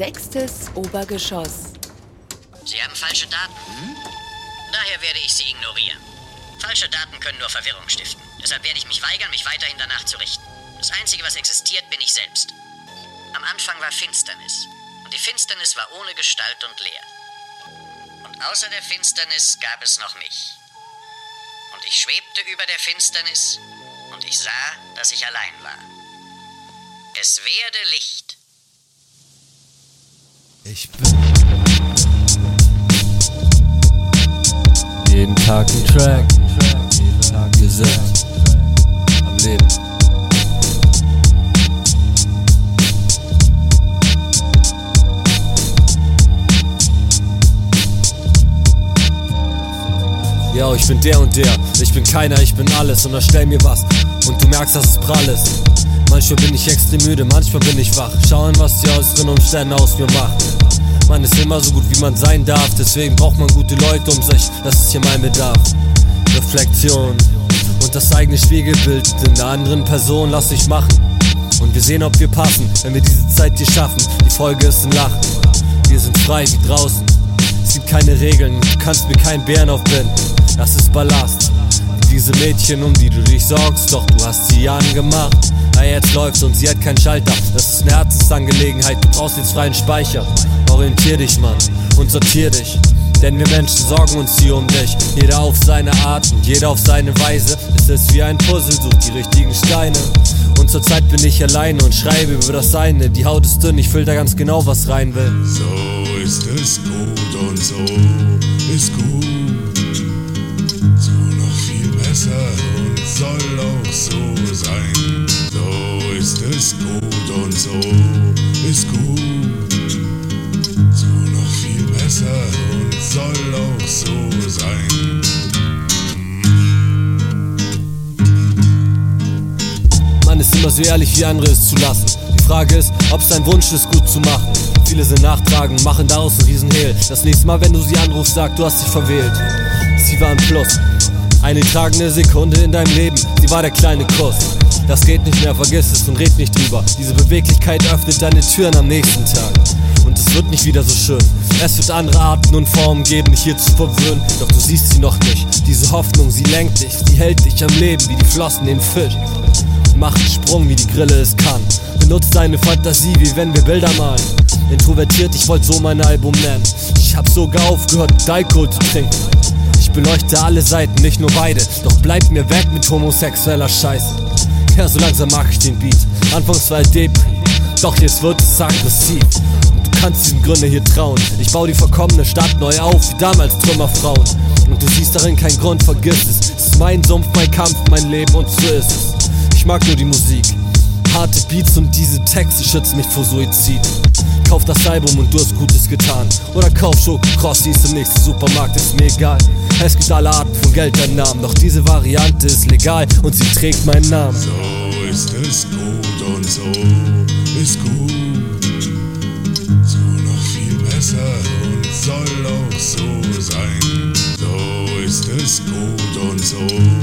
6. Obergeschoss. Sie haben falsche Daten. Daher werde ich Sie ignorieren. Falsche Daten können nur Verwirrung stiften. Deshalb werde ich mich weigern, mich weiterhin danach zu richten. Das Einzige, was existiert, bin ich selbst. Am Anfang war Finsternis. Und die Finsternis war ohne Gestalt und leer. Und außer der Finsternis gab es noch mich. Und ich schwebte über der Finsternis und ich sah, dass ich allein war. Es werde Licht. Ich bin jeden Tag ein Track, gesetzt am Leben. Ja, ich bin der und der, ich bin keiner, ich bin alles und erstell mir was und du merkst, dass es prall ist. Manchmal bin ich extrem müde, manchmal bin ich wach. Schauen, was die äußeren Umstände aus mir machen. Man ist immer so gut, wie man sein darf, deswegen braucht man gute Leute um sich, das ist hier mein Bedarf. Reflexion und das eigene Spiegelbild in der anderen Person lass ich machen. Und wir sehen, ob wir passen, wenn wir diese Zeit hier schaffen. Die Folge ist ein Lachen, wir sind frei wie draußen. Es gibt keine Regeln, du kannst mir keinen Bären aufbinden, das ist Ballast. Diese Mädchen, um die du dich sorgst, doch du hast sie angemacht. Na jetzt läuft's und sie hat keinen Schalter, das ist eine Herzensangelegenheit, du brauchst jetzt freien Speicher. Orientier dich, Mann, und sortier dich, denn wir Menschen sorgen uns hier um dich. Jeder auf seine Art und jeder auf seine Weise. Es ist wie ein Puzzle, such die richtigen Steine. Und zurzeit bin ich alleine und schreibe über das Seine. Die Haut ist dünn, ich filter ganz genau, was rein will. So ist es gut und so ist gut. So noch viel besser und soll auch so sein. So ist es gut und so ist gut. So noch viel besser und soll auch so sein. Man ist immer so ehrlich, wie andere es zulassen. Die Frage ist, ob es dein Wunsch ist, gut zu machen. Viele sind nachtragend, machen daraus einen Riesenhehl. Das nächste Mal, wenn du sie anrufst, sag, du hast dich verwählt. Sie war ein Plus, eine tragende Sekunde in deinem Leben. Sie war der kleine Kuss. Das geht nicht mehr, vergiss es und red nicht drüber. Diese Beweglichkeit öffnet deine Türen am nächsten Tag. Und es wird nicht wieder so schön. Es wird andere Arten und Formen geben, dich hier zu verwöhnen. Doch du siehst sie noch nicht. Diese Hoffnung, sie lenkt dich, sie hält dich am Leben wie die Flossen den Fisch. Mach einen Sprung, wie die Grille es kann. Benutzt deine Fantasie, wie wenn wir Bilder malen. Introvertiert, ich wollte so mein Album nennen. Ich hab sogar aufgehört, Alkohol zu trinken. Ich beleuchte alle Seiten, nicht nur beide. Doch bleib mir weg mit homosexueller Scheiße. Ja, so langsam mag ich den Beat. Anfangs war er Depri, doch jetzt wird es aggressiv. Und du kannst diesen Gründe hier trauen. Ich baue die verkommene Stadt neu auf, wie damals Trümmerfrauen. Und du siehst darin keinen Grund, vergiss es. Es ist mein Sumpf, mein Kampf, mein Leben und so ist es. Ich mag nur die Musik, harte Beats und diese Texte schützen mich vor Suizid. Kauf das Album und du hast Gutes getan. Oder kauf Schokocross, die ist im nächsten Supermarkt, ist mir egal. Es gibt alle Arten von Geldeinnahmen, doch diese Variante ist legal und sie trägt meinen Namen. So ist es gut und so ist gut. So noch viel besser und soll auch so sein. So ist es gut und so